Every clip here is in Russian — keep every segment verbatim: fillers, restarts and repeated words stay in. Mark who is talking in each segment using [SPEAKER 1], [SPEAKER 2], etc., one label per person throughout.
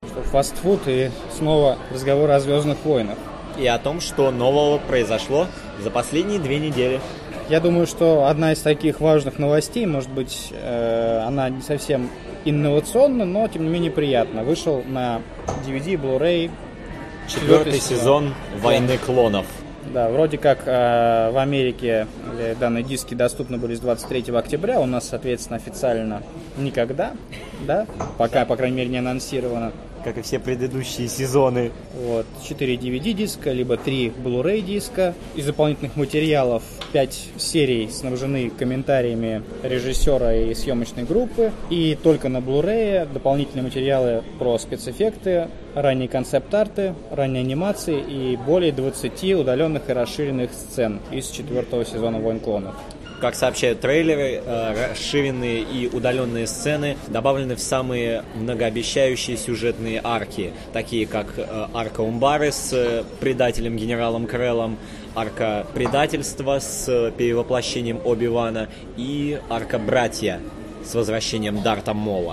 [SPEAKER 1] что фастфуд и снова разговор о «Звездных войнах».
[SPEAKER 2] И о том, что нового произошло за последние две недели.
[SPEAKER 1] Я думаю, что одна из таких важных новостей, может быть, э, она не совсем инновационна, но тем не менее приятна. Вышел на ди ви ди, Blu-ray
[SPEAKER 2] четвертый сезон «Войны клонов».
[SPEAKER 1] Да, вроде как э, в Америке данные диски доступны были с двадцать третьего октября, у нас, соответственно, официально никогда, да, пока, по крайней мере, не анонсировано.
[SPEAKER 2] Как и все предыдущие сезоны.
[SPEAKER 1] Вот, четыре ди ви ди диска, либо три Blu-ray диска. Из дополнительных материалов пять серий снабжены комментариями режиссера и съемочной группы. И только на Blu-ray дополнительные материалы про спецэффекты, ранние концепт-арты, ранние анимации и более двадцати удаленных и расширенных сцен из четвертого сезона «Войн клонов».
[SPEAKER 2] Как сообщают трейлеры, расширенные и удаленные сцены добавлены в самые многообещающие сюжетные арки, такие как арка Умбары с предателем генералом Креллом, арка предательства с перевоплощением Оби-Вана и арка Братья с возвращением Дарта Мола.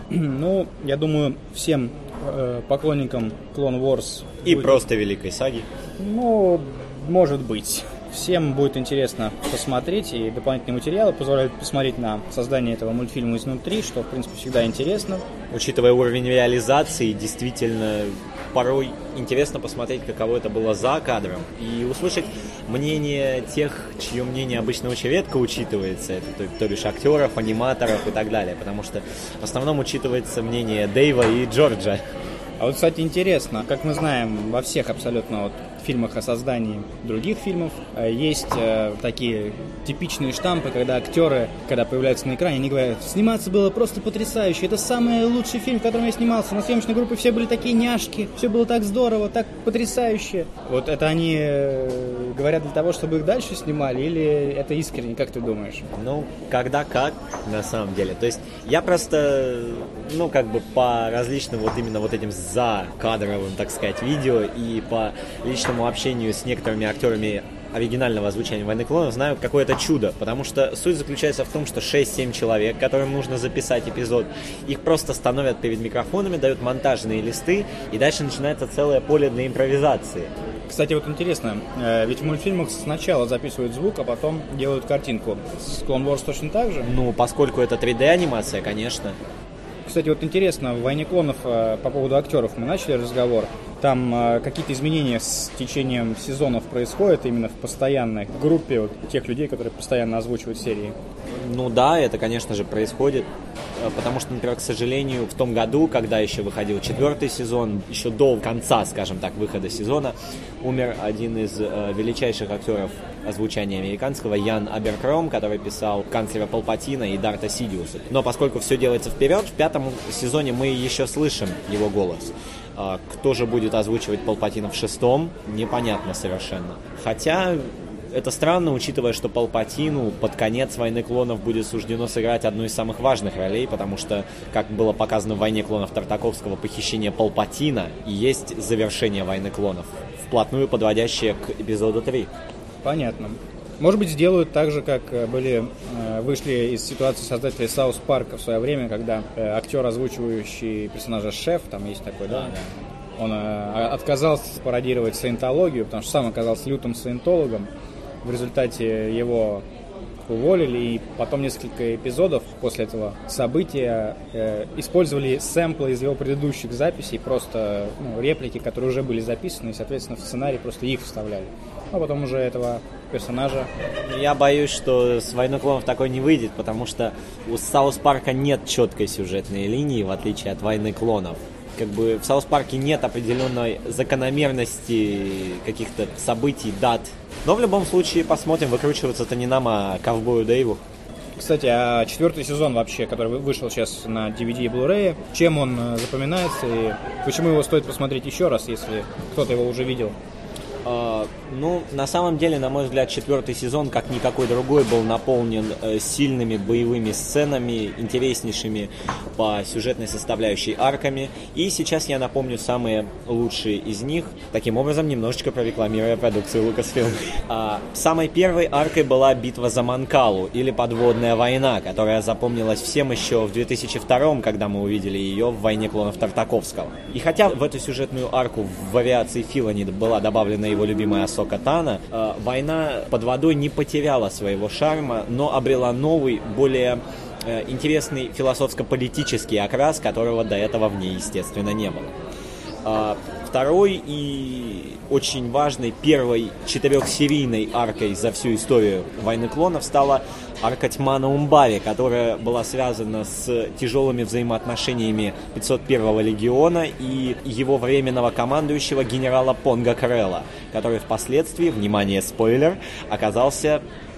[SPEAKER 1] Ну, я думаю, всем э, поклонникам Clone Wars
[SPEAKER 2] и
[SPEAKER 1] будет...
[SPEAKER 2] просто Великой Саги.
[SPEAKER 1] Ну, может быть. Всем будет интересно посмотреть, и дополнительные материалы позволяют посмотреть на создание этого мультфильма изнутри, что, в принципе, всегда интересно.
[SPEAKER 2] Учитывая уровень реализации, действительно, порой интересно посмотреть, каково это было за кадром, и услышать мнение тех, чье мнение обычно очень редко учитывается, это, то, то бишь актеров, аниматоров и так далее, потому что в основном учитывается мнение Дэйва и Джорджа.
[SPEAKER 1] А вот, кстати, интересно, как мы знаем, во всех абсолютно вот фильмах о создании других фильмов есть э, такие типичные штампы, когда актеры, когда появляются на экране, они говорят: сниматься было просто потрясающе, это самый лучший фильм, в котором я снимался, на съемочной группе все были такие няшки, все было так здорово, так потрясающе. Вот это они э, говорят для того, чтобы их дальше снимали, или это искренне, как ты думаешь?
[SPEAKER 2] Ну, когда как, на самом деле. То есть я просто, ну, как бы по различным вот именно вот этим закадровым, так сказать, видео и по личному общению с некоторыми актерами оригинального озвучения «Войны клонов» знаю какое-то чудо, потому что суть заключается в том, что шесть-семь человек, которым нужно записать эпизод, их просто становят перед микрофонами, дают монтажные листы, и дальше начинается целое поле для импровизации.
[SPEAKER 1] Кстати, вот интересно, ведь в мультфильмах сначала записывают звук, а потом делают картинку. С Clone Wars точно так же?
[SPEAKER 2] Ну, поскольку это три дэ-анимация, конечно.
[SPEAKER 1] Кстати, вот интересно, в «Войне клонов» по поводу актеров мы начали разговор. Там э, какие-то изменения с течением сезонов происходят именно в постоянной группе вот, тех людей, которые постоянно озвучивают серии?
[SPEAKER 2] Ну да, это, конечно же, происходит. Потому что, например, к сожалению, в том году, когда еще выходил четвертый сезон, еще до конца, скажем так, выхода сезона, умер один из э, величайших актеров озвучания американского, Ян Аберкром, который писал канцлера Палпатина и Дарта Сидиуса. Но поскольку все делается вперед, в пятом сезоне мы еще слышим его голос. Кто же будет озвучивать Палпатина в шестом, непонятно совершенно. Хотя это странно, учитывая, что Палпатину под конец «Войны клонов» будет суждено сыграть одну из самых важных ролей, потому что, как было показано в «Войне клонов» Тартаковского, похищение Палпатина и есть завершение «Войны клонов», вплотную подводящее к эпизоду три.
[SPEAKER 1] Понятно. Может быть, сделают так же, как были, вышли из ситуации создателей Саус Парка в свое время, когда актер, озвучивающий персонажа Шеф, там есть такой, да, он отказался пародировать саентологию, потому что сам оказался лютым саентологом. В результате его уволили, и потом несколько эпизодов после этого события э, использовали сэмплы из его предыдущих записей, просто ну, реплики, которые уже были записаны, и, соответственно, в сценарий просто их вставляли. А потом уже этого персонажа...
[SPEAKER 2] Я боюсь, что с «Войной клонов» такой не выйдет, потому что у Саус Парка нет четкой сюжетной линии, в отличие от «Войны клонов». Как бы в Саус Парке нет определенной закономерности каких-то событий, дат. Но в любом случае посмотрим, выкручиваться-то не нам, а ковбою Дэйву.
[SPEAKER 1] Кстати, а четвертый сезон вообще, который вышел сейчас на ди ви ди и Blu-ray, чем он запоминается и почему его стоит посмотреть еще раз, если кто-то его уже видел?
[SPEAKER 2] Uh, ну, на самом деле, на мой взгляд, четвертый сезон, как никакой другой, был наполнен uh, сильными боевыми сценами, интереснейшими по сюжетной составляющей арками. И сейчас я напомню самые лучшие из них, таким образом, немножечко прорекламируя продукцию Lucasfilm. Uh, самой первой аркой была битва за Манкалу, или Подводная война, которая запомнилась всем еще в две тысячи втором, когда мы увидели ее в «Войне клонов» Тартаковского. И хотя в эту сюжетную арку в авиации Филони была добавлена его любимая Асока Тано, э, война под водой не потеряла своего шарма, но обрела новый, более э, интересный философско-политический окрас, которого до этого в ней, естественно, не было. Э, второй и очень важной первой четырехсерийной аркой за всю историю «Войны клонов» стала арка «Тьма на Умбаре», которая была связана с тяжелыми взаимоотношениями пятьсот первого легиона и его временного командующего генерала Понга Крелла, который впоследствии, внимание, спойлер, оказался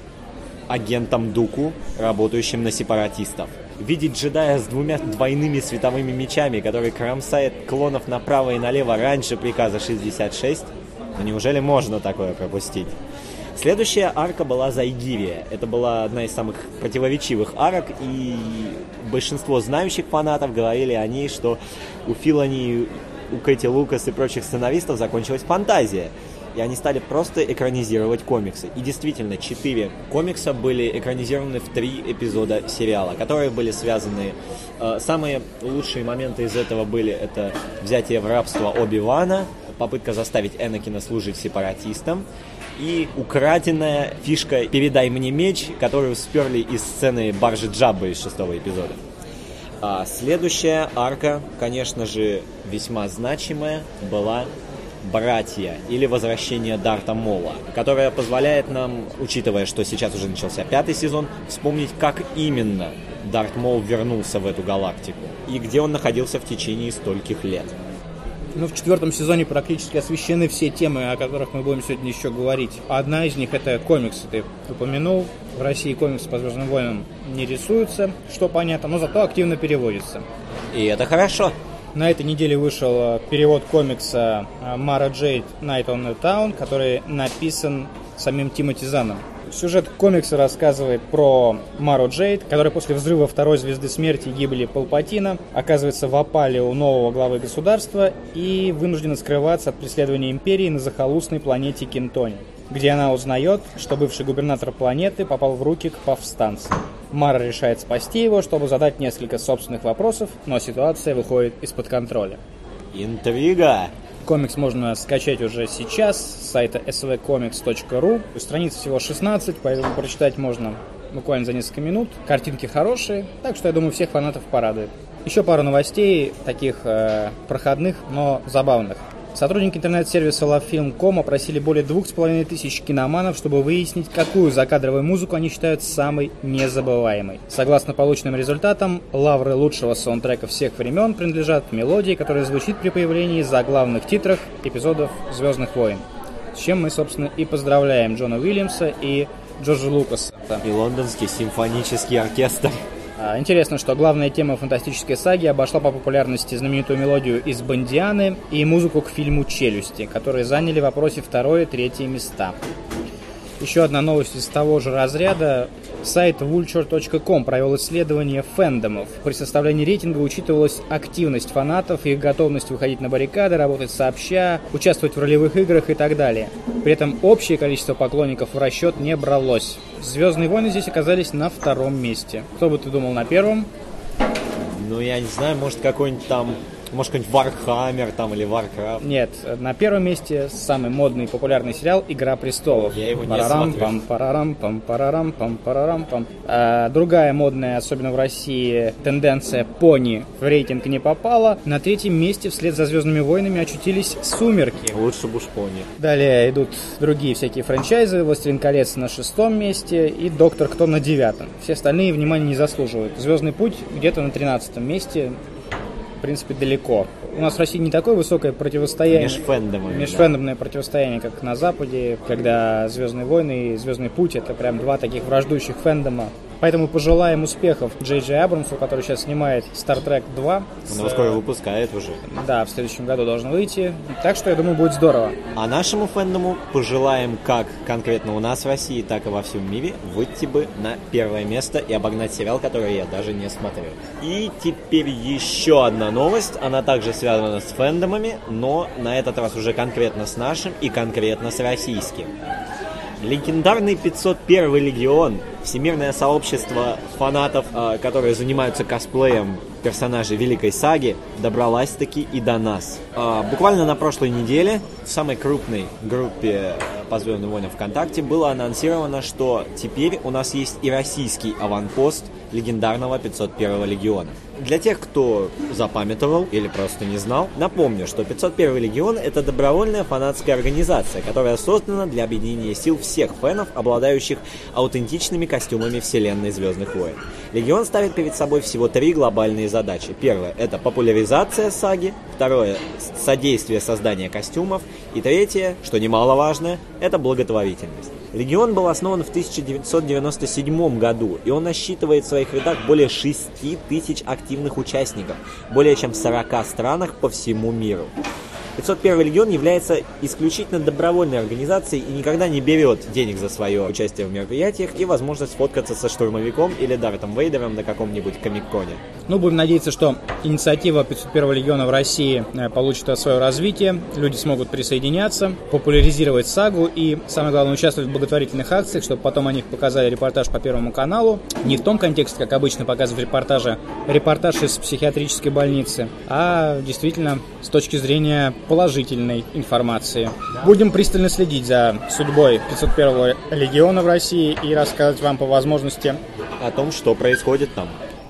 [SPEAKER 2] агентом Дуку, работающим на сепаратистов. Видеть джедая с двумя двойными световыми мечами, который кромсает клонов направо и налево раньше приказа шестьдесят шесть, ну неужели можно такое пропустить? Следующая арка была Зайгирия. Это была одна из самых противоречивых арок, и большинство знающих фанатов говорили о ней, что у Филони, у Кэти Лукас и прочих сценаристов закончилась фантазия, и они стали просто экранизировать комиксы. И действительно, четыре комикса были экранизированы в три эпизода сериала, которые были связаны... Э, самые лучшие моменты из этого были это взятие в рабство Оби-Вана, попытка заставить Энакина служить сепаратистам, и украденная фишка «Передай мне меч», которую сперли из сцены баржи Джаббы из шестого эпизода. А следующая арка, конечно же, весьма значимая, была «Братья» или «Возвращение Дарта Мола», которая позволяет нам, учитывая, что сейчас уже начался пятый сезон, вспомнить, как именно Дарт Мол вернулся в эту галактику и где он находился в течение стольких лет.
[SPEAKER 1] Ну, в четвертом сезоне практически освещены все темы, о которых мы будем сегодня еще говорить. Одна из них — это комиксы. Ты упомянул, в России комиксы по «Звездным войнам» не рисуются, что понятно, но зато активно переводятся.
[SPEAKER 2] И это хорошо.
[SPEAKER 1] На этой неделе вышел перевод комикса «Мара Джейд Night on the Town», который написан самим Тимоти Заном. Сюжет комикса рассказывает про Мару Джейд, которая после взрыва второй звезды смерти гибели Палпатина оказывается в опале у нового главы государства и вынуждена скрываться от преследования Империи на захолустной планете Кинтони, где она узнает, что бывший губернатор планеты попал в руки к повстанцам. Мара решает спасти его, чтобы задать несколько собственных вопросов, но ситуация выходит из-под контроля.
[SPEAKER 2] Интрига!
[SPEAKER 1] Комикс можно скачать уже сейчас с сайта эс ви комикс точка ру. Страниц всего шестнадцать, поэтому прочитать можно буквально за несколько минут. Картинки хорошие, так что я думаю, всех фанатов порадует. Еще пару новостей, таких э, проходных, но забавных. Сотрудники интернет-сервиса LoveFilm точка ком опросили более двух с половиной тысяч киноманов, чтобы выяснить, какую закадровую музыку они считают самой незабываемой. Согласно полученным результатам, лавры лучшего саундтрека всех времен принадлежат мелодии, которая звучит при появлении заглавных титрах эпизодов «Звездных войн». С чем мы, собственно, и поздравляем Джона Уильямса и Джорджа Лукаса.
[SPEAKER 2] И лондонский симфонический оркестр.
[SPEAKER 1] Интересно, что главная тема фантастической саги обошла по популярности знаменитую мелодию из «Бондианы» и музыку к фильму «Челюсти», которые заняли в опросе второе и третье места. Еще одна новость из того же разряда. Сайт вульчер точка ком провел исследование фэндомов. При составлении рейтинга учитывалась активность фанатов, их готовность выходить на баррикады, работать сообща, участвовать в ролевых играх и так далее. При этом общее количество поклонников в расчет не бралось. «Звездные войны» здесь оказались на втором месте. Кто бы ты думал на первом?
[SPEAKER 2] Ну, я не знаю, может, какой-нибудь там... Может, какой-нибудь Warhammer там или Warcraft?
[SPEAKER 1] Нет, на первом месте самый модный и популярный сериал «Игра престолов».
[SPEAKER 2] Я его не
[SPEAKER 1] парарам,
[SPEAKER 2] смотрю.
[SPEAKER 1] Пам, парарам, пам, парарам, пам, парарам, пам. А, другая модная, особенно в России, тенденция «Пони» в рейтинг не попала. На третьем месте вслед за «Звездными войнами» очутились «Сумерки».
[SPEAKER 2] Лучше бы уж «Пони».
[SPEAKER 1] Далее идут другие всякие франчайзы. «Властелин колец» на шестом месте и «Доктор Кто» на девятом. Все остальные внимания не заслуживают. «Звездный путь» где-то на тринадцатом месте. В принципе, далеко. У нас в России не такое высокое противостояние.
[SPEAKER 2] Межфэндомное.
[SPEAKER 1] Межфэндомное да. противостояние, как на Западе, когда «Звездные войны» и «Звездный путь» — это прям два таких враждующих фэндома. Поэтому пожелаем успехов Джей Джей Абрамсу, который сейчас снимает Star Trek два.
[SPEAKER 2] Он его скоро выпускает уже.
[SPEAKER 1] Да, в следующем году должен выйти. Так что, я думаю, будет здорово.
[SPEAKER 2] А нашему фэндому пожелаем, как конкретно у нас в России, так и во всем мире, выйти бы на первое место и обогнать сериал, который я даже не смотрел. И теперь еще одна новость. Она также связана с фэндомами, но на этот раз уже конкретно с нашим и конкретно с российским. Легендарный пятьсот первый легион, всемирное сообщество фанатов, которые занимаются косплеем персонажей Великой Саги, добралась-таки и до нас. Буквально на прошлой неделе в самой крупной группе по Звездным войнам ВКонтакте было анонсировано, что теперь у нас есть и российский аванпост легендарного пятьсот первого легиона. Для тех, кто запамятовал или просто не знал, напомню, что пятьсот первый легион — это добровольная фанатская организация, которая создана для объединения сил всех фэнов, обладающих аутентичными костюмами вселенной Звездных войн. Легион ставит перед собой всего три глобальные задачи. Первое — это популяризация саги. Второе — содействие созданию костюмов. И третье, что немаловажно, это благотворительность. Легион был основан в тысяча девятьсот девяносто седьмом году, и он насчитывает в своих рядах более шести тысяч активных участников, более чем в сорока странах по всему миру. пятьсот первый легион является исключительно добровольной организацией и никогда не берет денег за свое участие в мероприятиях и возможность сфоткаться со штурмовиком или Дартом Вейдером на каком-нибудь комик-коне.
[SPEAKER 1] Ну, будем надеяться, что инициатива пятьсот первого легиона в России получит свое развитие, люди смогут присоединяться, популяризировать сагу и, самое главное, участвовать в благотворительных акциях, чтобы потом о них показали репортаж по Первому каналу. Не в том контексте, как обычно показывают репортажи, репортаж из психиатрической больницы, а действительно с точки зрения положительной информации. Будем пристально следить за судьбой пятьсот первого легиона в России и рассказывать вам по возможности
[SPEAKER 2] о том, что происходит там.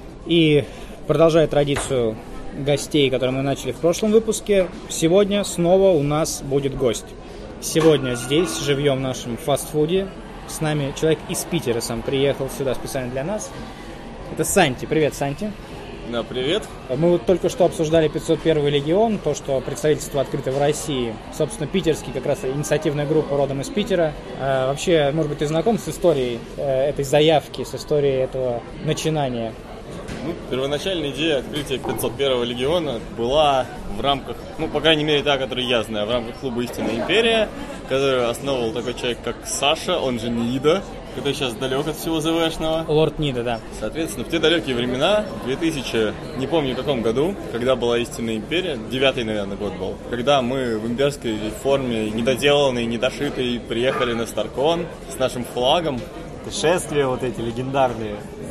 [SPEAKER 1] И продолжая традицию гостей, которые мы начали в прошлом выпуске, сегодня снова у нас будет гость. Сегодня здесь, живьем в нашем фастфуде, с нами человек из Питера сам приехал сюда специально для нас. Это Санти. Привет, Санти.
[SPEAKER 3] Да, привет.
[SPEAKER 1] Мы вот только что обсуждали пятьсот первый легион, то, что представительство открыто в России. Собственно, питерский, как раз инициативная группа родом из Питера. А, вообще, может быть, ты знаком с историей э, этой заявки, с историей этого начинания?
[SPEAKER 3] Ну, первоначальная идея открытия пятьсот первого легиона была в рамках, ну, по крайней мере, та, которую я знаю, в рамках клуба «Истинная империя», который основывал такой человек, как Саша, он же Нида, который сейчас далек от всего ЗВшного.
[SPEAKER 1] Лорд Нида, да.
[SPEAKER 3] Соответственно, в те далекие времена, в две тысячи, не помню в каком году, когда была «Истинная империя», девятый, наверное, год был, когда мы в имперской форме, недоделанной, недошитой, приехали на Старкон с нашим флагом.
[SPEAKER 2] Шествия вот эти легендарные,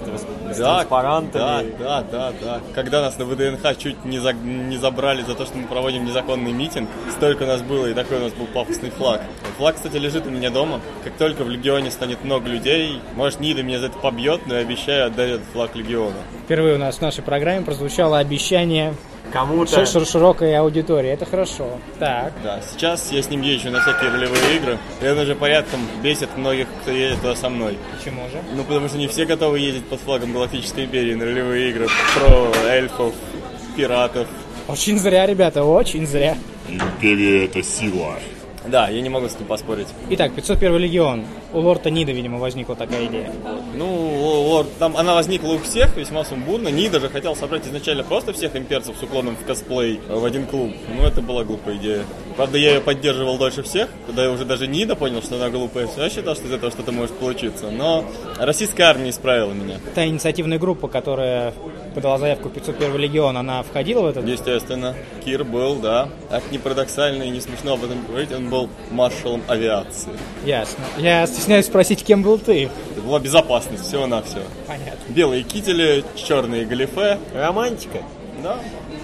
[SPEAKER 2] с
[SPEAKER 3] да,
[SPEAKER 2] транспарантами.
[SPEAKER 3] Да, да, да, да. Когда нас на ВДНХ чуть не, за, не забрали за то, что мы проводим незаконный митинг, столько нас было, и такой у нас был пафосный флаг. Флаг, кстати, лежит у меня дома. Как только в Легионе станет много людей, может, Нида меня за это побьет, но я обещаю отдать этот флаг Легиона.
[SPEAKER 1] Впервые у нас в нашей программе прозвучало обещание
[SPEAKER 2] кому-то
[SPEAKER 1] шир- широкой аудитории. Это хорошо. Так.
[SPEAKER 3] Да, сейчас я с ним езжу на всякие ролевые игры, и он уже порядком бесит многих, кто едет туда со мной.
[SPEAKER 1] Почему же?
[SPEAKER 3] Ну, потому что не все готовы ездить под флагом Галактической империи на ролевые игры про эльфов, пиратов.
[SPEAKER 1] Очень зря, ребята, очень зря.
[SPEAKER 4] Империя — это сила.
[SPEAKER 3] Да, я не могу с ним поспорить.
[SPEAKER 1] Итак, пятьсот первый легион. У лорда Нида, видимо, возникла такая идея.
[SPEAKER 3] Ну, лорд, там она возникла у всех весьма сумбурно. Нида же хотел собрать изначально просто всех имперцев с уклоном в косплей в один клуб. Ну, это была глупая идея. Правда, я ее поддерживал дольше всех, когда я уже даже Нида понял, что она глупая. Я считал, что из этого что-то может получиться. Но российская армия исправила меня.
[SPEAKER 1] Та инициативная группа, которая подала заявку в пятьсот первый легион, она входила в этот?
[SPEAKER 3] Естественно. Кир был, да. Так не парадоксально и не смешно об этом говорить, он был маршалом авиации.
[SPEAKER 1] Ясно. Я стесняюсь спросить, кем был ты?
[SPEAKER 3] Это была безопасность, всего-навсего.
[SPEAKER 1] Понятно.
[SPEAKER 3] Белые кители, черные галифе.
[SPEAKER 2] Романтика.
[SPEAKER 3] Да.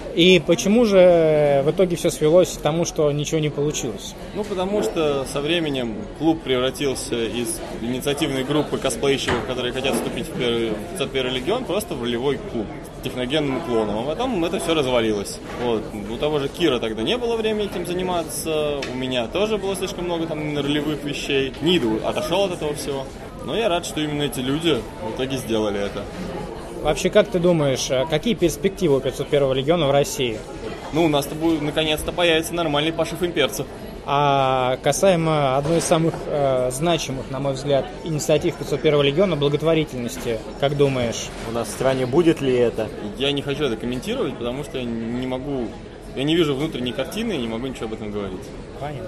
[SPEAKER 1] И почему же в итоге все свелось к тому, что ничего не получилось?
[SPEAKER 3] Ну, потому что со временем клуб превратился из инициативной группы косплейщиков, которые хотят вступить в пятьсот первый легион, просто в ролевой клуб с техногенным уклоном. А потом это все развалилось. Вот. У того же Кира тогда не было времени этим заниматься, у меня тоже было слишком много там ролевых вещей. Ниду отошел от этого всего. Но я рад, что именно эти люди в итоге сделали это.
[SPEAKER 1] Вообще, как ты думаешь, какие перспективы у пятьсот первого легиона в России?
[SPEAKER 3] Ну, у нас-то будет, наконец-то появится нормальный пошив имперцев.
[SPEAKER 1] А касаемо одной из самых э, значимых, на мой взгляд, инициатив пятьсот первого легиона благотворительности, как думаешь?
[SPEAKER 2] У нас в стране будет ли это?
[SPEAKER 3] Я не хочу это комментировать, потому что я не могу, я не вижу внутренней картины и не могу ничего об этом говорить.
[SPEAKER 1] Понятно.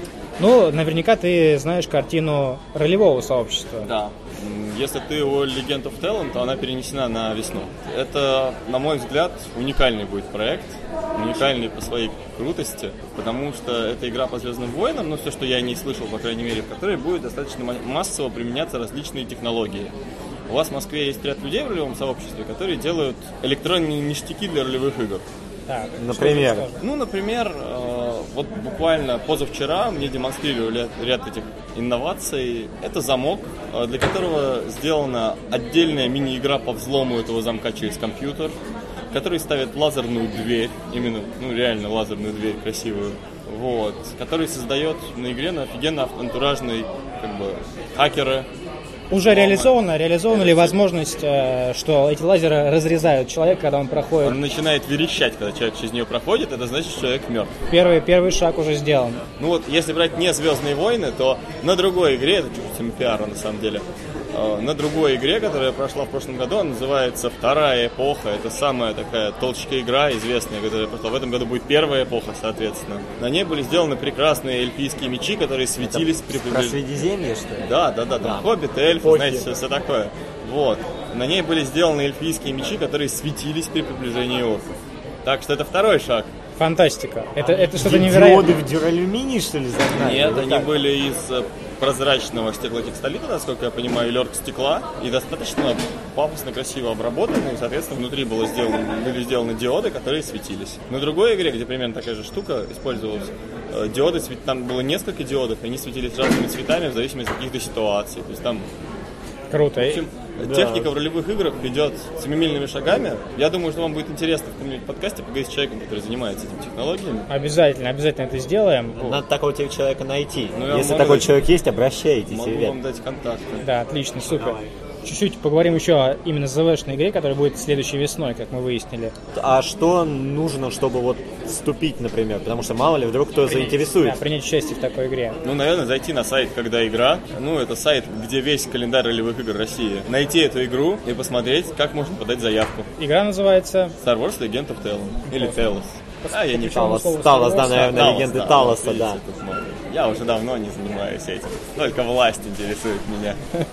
[SPEAKER 1] Ну, наверняка ты знаешь картину ролевого сообщества.
[SPEAKER 3] Да. Если ты о Legend of Talent, то она перенесена на весну. Это, на мой взгляд, уникальный будет проект. Уникальный по своей крутости, потому что это игра по Звездным войнам, но все, что я не слышал, по крайней мере, в которой будет достаточно массово применяться различные технологии. У вас в Москве есть ряд людей в ролевом сообществе, которые делают электронные ништяки для ролевых игр.
[SPEAKER 1] Так,
[SPEAKER 2] например?
[SPEAKER 3] Ну, например, э, вот буквально позавчера мне демонстрировали ряд этих инноваций. Это замок, э, для которого сделана отдельная мини-игра по взлому этого замка через компьютер, который ставит лазерную дверь, именно, ну, реально лазерную дверь красивую, вот, который создает на игре на офигенно антуражный, как бы, хакеры.
[SPEAKER 1] Уже реализовано? Реализована ли возможность, э, что эти лазеры разрезают человека, когда он проходит?
[SPEAKER 3] Он начинает верещать, когда человек через нее проходит, это значит, что человек мертв.
[SPEAKER 1] Первый, первый шаг уже сделан.
[SPEAKER 3] Ну вот, если брать не «Звездные войны», то на другой игре, это чуть-чуть пиара на самом деле, э, на другой игре, которая прошла в прошлом году, она называется «Вторая эпоха». Это самая такая толчка игра известная, которая прошла. В этом году будет первая эпоха, соответственно. На ней были сделаны прекрасные эльфийские мечи, которые светились при
[SPEAKER 2] Про Средиземье, что ли?
[SPEAKER 3] Да, да, да, там
[SPEAKER 2] Да.
[SPEAKER 3] хоббиты, эльфы, знаете, все, все такое. Вот. На ней были сделаны эльфийские мечи, которые светились при приближении орков. Так что это второй шаг.
[SPEAKER 1] Фантастика. Это, это что-то
[SPEAKER 2] Диоды
[SPEAKER 1] невероятное.
[SPEAKER 2] в дюралюминий, что ли, загнали?
[SPEAKER 3] Нет,
[SPEAKER 2] Или
[SPEAKER 3] они
[SPEAKER 2] как?
[SPEAKER 3] были из э, прозрачного стеклотекстолита, насколько я понимаю, или оргстекла, и достаточно пафосно, красиво обработаны, и, соответственно, внутри было сделано, были сделаны диоды, которые светились. На другой игре, где примерно такая же штука использовалась, э, диоды, свет... там было несколько диодов, и они светились разными цветами в зависимости от каких-то ситуаций. То есть там...
[SPEAKER 1] Круто.
[SPEAKER 3] В общем,
[SPEAKER 2] Да.
[SPEAKER 3] техника в ролевых играх идет семимильными шагами. Я думаю, что вам будет интересно в каком-нибудь подкасте поговорить с человеком, который занимается этими технологиями.
[SPEAKER 1] Обязательно, обязательно это сделаем.
[SPEAKER 2] Надо такого человека найти.
[SPEAKER 3] Ну, я
[SPEAKER 2] Если
[SPEAKER 3] могу
[SPEAKER 2] такой
[SPEAKER 3] дать-
[SPEAKER 2] человек есть, обращайтесь,
[SPEAKER 3] Могу
[SPEAKER 2] ребят.
[SPEAKER 3] вам дать контакты.
[SPEAKER 1] Да, отлично, супер. Чуть-чуть поговорим еще о именно ЗВшной игре, которая будет следующей весной, как мы выяснили.
[SPEAKER 2] А что нужно, чтобы вот вступить, например? Потому что мало ли, вдруг кто
[SPEAKER 1] Да,
[SPEAKER 2] заинтересуется.
[SPEAKER 1] принять участие в такой игре.
[SPEAKER 3] Ну, наверное, зайти на сайт «Когда игра». Ну, это сайт, где весь календарь ролевых игр России. Найти эту игру и посмотреть, как можно подать заявку.
[SPEAKER 1] Игра называется...
[SPEAKER 3] Star Wars Legend of Talon. Или Talos. А, я не
[SPEAKER 1] Почему
[SPEAKER 3] помню.
[SPEAKER 2] Талос,
[SPEAKER 1] слово
[SPEAKER 2] Талос,
[SPEAKER 1] Star
[SPEAKER 2] да,
[SPEAKER 1] Wars?
[SPEAKER 2] наверное,
[SPEAKER 3] Талос,
[SPEAKER 2] легенды
[SPEAKER 3] да,
[SPEAKER 2] Талоса,
[SPEAKER 3] вот
[SPEAKER 2] да.
[SPEAKER 3] видите, тут можно. Я уже давно не занимаюсь этим. Только власть интересует меня.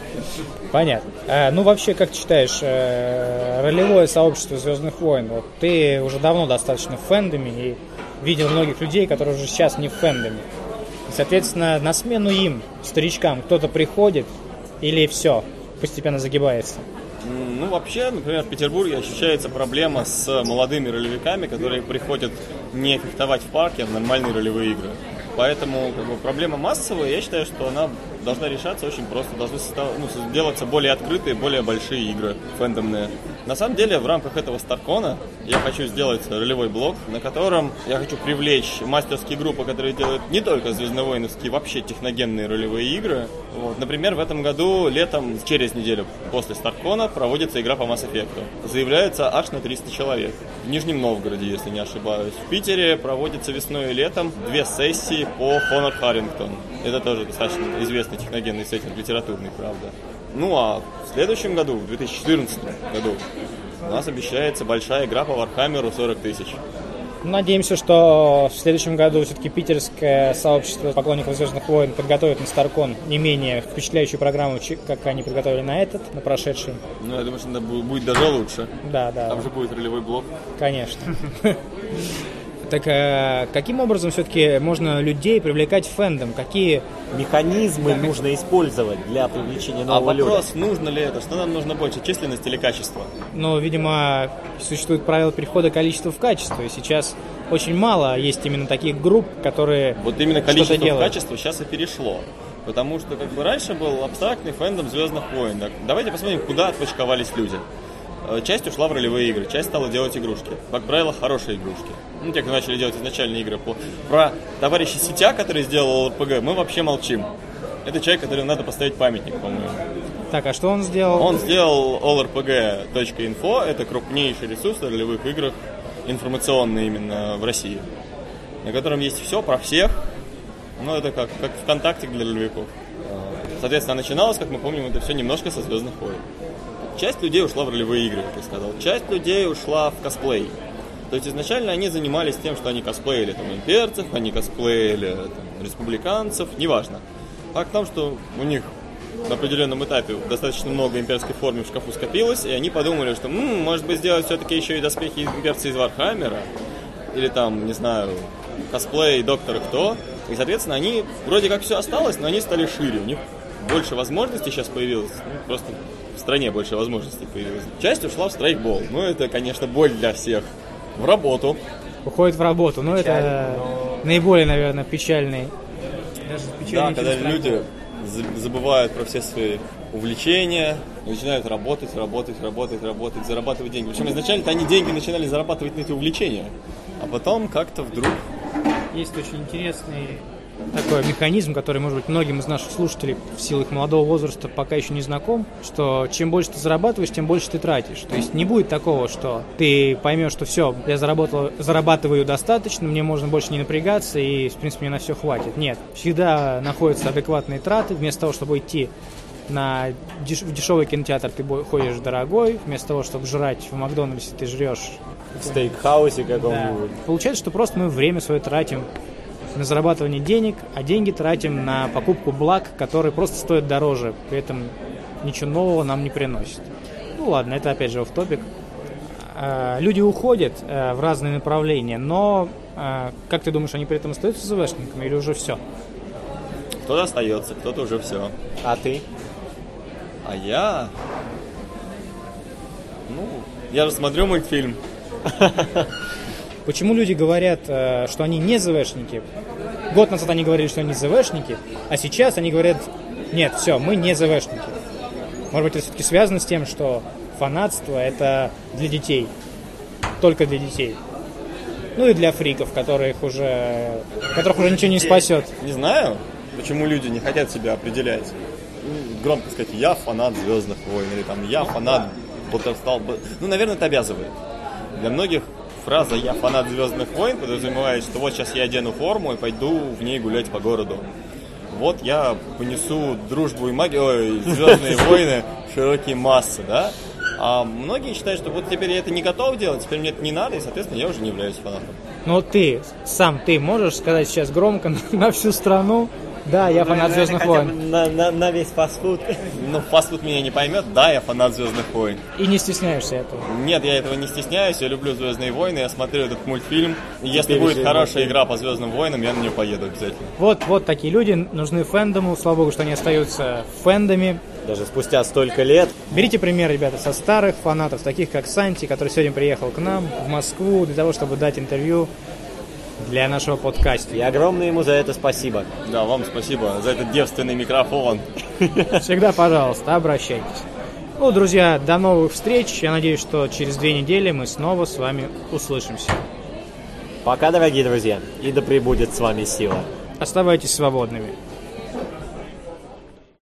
[SPEAKER 1] Понятно. А, ну, вообще, как ты считаешь, э, ролевое сообщество «Звездных войн», вот ты уже давно достаточно в фэндоме и видел многих людей, которые уже сейчас не в фэндоме. И, соответственно, на смену им, старичкам, кто-то приходит или все, постепенно загибается?
[SPEAKER 3] М, Ну, вообще, например, в Петербурге ощущается проблема с молодыми ролевиками, которые приходят не фехтовать в парке, а в нормальные ролевые игры. Поэтому как бы, проблема массовая, я считаю, что она должна решаться очень просто. Должны состав... ну, делаться более открытые, более большие игры фэндомные. На самом деле, в рамках этого Старкона я хочу сделать ролевой блок, на котором я хочу привлечь мастерские группы, которые делают не только звездновойновские, вообще техногенные ролевые игры. Вот. Например, в этом году, летом, через неделю после Старкона, проводится игра по Mass Effect. Заявляется аж на триста человек. В Нижнем Новгороде, если не ошибаюсь. В Питере проводится весной и летом две сессии по Honor Harrington. Это тоже достаточно известный техногенный сеттинг, литературный, правда. Ну а в следующем году, в две тысячи четырнадцатом году, у нас обещается большая игра по Вархаммеру сорок тысяч.
[SPEAKER 1] Надеемся, что в следующем году все-таки питерское сообщество поклонников «Звездных войн» подготовит на Старкон не менее впечатляющую программу, как они подготовили на этот, на прошедший.
[SPEAKER 3] Ну, я думаю, что это будет даже лучше.
[SPEAKER 1] Да, да,
[SPEAKER 3] Там же будет ролевой блок.
[SPEAKER 1] конечно. Так э, каким образом все-таки можно людей привлекать в фэндом? Какие...
[SPEAKER 2] Механизмы нужно использовать для привлечения
[SPEAKER 3] А
[SPEAKER 2] нового люда.
[SPEAKER 3] вопрос, нужно ли это? Что нам нужно больше, численность или качество?
[SPEAKER 1] Ну, видимо, существует правило перехода количества в качество. И сейчас очень мало есть именно таких групп, которые
[SPEAKER 3] Вот именно
[SPEAKER 1] что-то
[SPEAKER 3] количество в
[SPEAKER 1] делают.
[SPEAKER 3] качество сейчас и перешло. Потому что как бы раньше был абстрактный фэндом «Звездных войн». Так, давайте посмотрим, куда отпочковались люди. Э, Часть ушла в ролевые игры, часть стала делать игрушки. Как правило, хорошие игрушки. Ну, те, кто начали делать изначальные игры. По... Про товарища Сетя, который сделал эр пэ гэ, мы вообще молчим. Это человек, которому надо поставить памятник, по-моему.
[SPEAKER 1] Так, а что он сделал?
[SPEAKER 3] Он сделал all эр пэ гэ точка инфо, это крупнейший ресурс в ролевых играх, информационный именно в России, на котором есть все про всех, Ну, это как, как ВКонтакте для ролевиков. Соответственно, начиналось, как мы помним, это все немножко со «Звездных войн». Часть людей ушла в ролевые игры, как я сказал. Часть людей ушла в косплей. То есть изначально они занимались тем, что они косплеили там, имперцев, они косплеили там, республиканцев, неважно. Факт в том, что у них на определенном этапе достаточно много имперской формы в шкафу скопилось, и они подумали, что, м-м, может быть, сделать все-таки еще и доспехи имперца из Вархаммера, или там, не знаю, косплей Доктора Кто. И, соответственно, они, вроде как все осталось, но они стали шире, у них больше возможностей сейчас появилось, ну, просто в стране больше возможностей появилось. Часть ушла в страйкбол, ну, это, конечно, боль для всех. В работу.
[SPEAKER 1] Уходит в работу, но
[SPEAKER 2] Печально,
[SPEAKER 1] это
[SPEAKER 2] но...
[SPEAKER 1] наиболее, наверное, печальный. Даже
[SPEAKER 3] Да,
[SPEAKER 1] печальный
[SPEAKER 3] когда
[SPEAKER 1] фильм
[SPEAKER 3] люди забывают про все свои увлечения, начинают работать, работать, работать, работать, зарабатывать деньги. Причем изначально-то они деньги начинали зарабатывать на эти увлечения, а потом как-то вдруг...
[SPEAKER 1] Есть очень интересный такой механизм, который, может быть, многим из наших слушателей в силу их молодого возраста пока еще не знаком, что чем больше ты зарабатываешь, тем больше ты тратишь. То есть не будет такого, что ты поймешь, что все, я заработал, зарабатываю достаточно, мне можно больше не напрягаться и, в принципе, мне на все хватит. Нет, всегда находятся адекватные траты. Вместо того, чтобы идти на деш... в дешевый кинотеатр, ты ходишь в дорогой. Вместо того, чтобы жрать в Макдональдсе, ты жрешь
[SPEAKER 2] в стейкхаусе каком-нибудь.
[SPEAKER 1] Да. Получается, что просто мы время свое тратим на зарабатывание денег, а деньги тратим на покупку благ, которые просто стоят дороже, при этом ничего нового нам не приносит. Ну ладно, это опять же офф-топик. Люди уходят в разные направления, но как ты думаешь, они при этом остаются ЗВшниками или уже все?
[SPEAKER 3] Кто-то остается, кто-то уже все.
[SPEAKER 2] А ты?
[SPEAKER 3] А я... Ну, я же смотрю мультфильм.
[SPEAKER 1] Почему люди говорят, что они не ЗВшники? Год назад они говорили, что они ЗВшники, а сейчас они говорят, нет, все, мы не ЗВшники. Может быть, это все-таки связано с тем, что фанатство — это для детей, только для детей. Ну и для фриков, которых уже, которых уже ничего не спасет.
[SPEAKER 3] Не знаю, почему люди не хотят себя определять. Громко сказать, я фанат «Звездных войн», или там, я фанат Battlestar. Ну, наверное, это обязывает. Для многих фраза «я фанат «Звездных войн» подразумевает, что вот сейчас я одену форму и пойду в ней гулять по городу. Вот я понесу дружбу и магию, ой, «Звездные войны» в широкие массы, да? А многие считают, что вот теперь я это не готов делать, теперь мне это не надо, и, соответственно, я уже не являюсь фанатом.
[SPEAKER 1] Но ты, сам ты можешь сказать сейчас громко на всю страну, да, я фанат «Звездных войн».
[SPEAKER 2] На, на, на весь фастфуд.
[SPEAKER 3] Ну, фастфуд меня не поймет, да, я фанат «Звездных войн».
[SPEAKER 1] И не стесняешься этого?
[SPEAKER 3] Нет, я этого не стесняюсь, я люблю «Звездные войны», я смотрю этот мультфильм. И если
[SPEAKER 2] Теперь
[SPEAKER 3] будет хорошая
[SPEAKER 2] мультфильм.
[SPEAKER 3] игра по «Звездным войнам», я на нее поеду обязательно.
[SPEAKER 1] Вот, вот такие люди нужны фэндому, слава богу, что они остаются фэндами.
[SPEAKER 2] Даже спустя столько лет.
[SPEAKER 1] Берите пример, ребята, со старых фанатов, таких как Санти, который сегодня приехал к нам в Москву для того, чтобы дать интервью для нашего подкаста.
[SPEAKER 2] И огромное ему за это спасибо.
[SPEAKER 3] Да, вам спасибо за этот девственный микрофон.
[SPEAKER 1] Всегда, пожалуйста, обращайтесь. Ну, друзья, до новых встреч. Я надеюсь, что через две недели мы снова с вами услышимся.
[SPEAKER 2] Пока, дорогие друзья, и да пребудет с вами сила.
[SPEAKER 1] Оставайтесь свободными.